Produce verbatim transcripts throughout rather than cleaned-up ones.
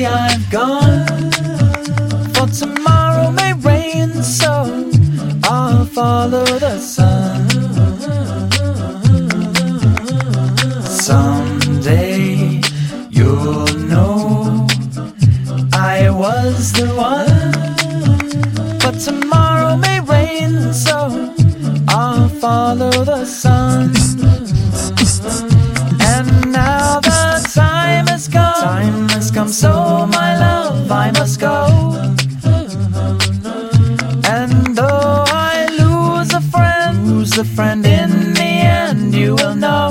Today I've gone, for tomorrow may rain, so I'll follow the sun. Someday you'll know I was the one, but tomorrow may rain, so I'll follow the sun. And now the time has come, time has come, so my love, I must go. And though I lose a friend, lose a friend, in the end you will know.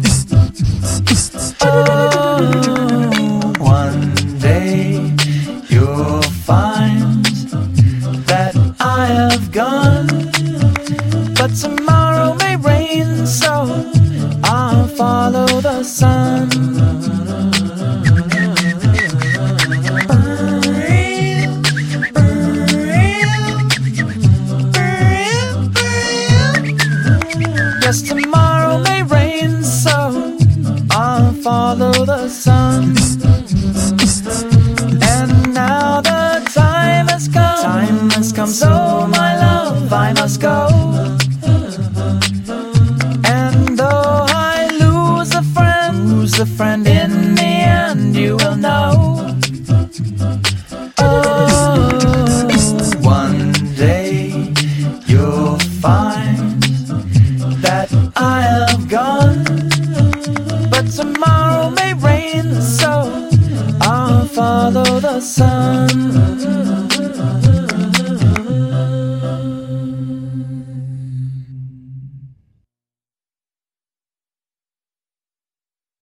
Oh, one day you'll find that I have gone, but tomorrow may rain, so I'll follow the sun. Yes, tomorrow may rain, so I'll follow the sun. And now the time has come, time has come, so my love, I must go. And though I lose a friend, lose a friend in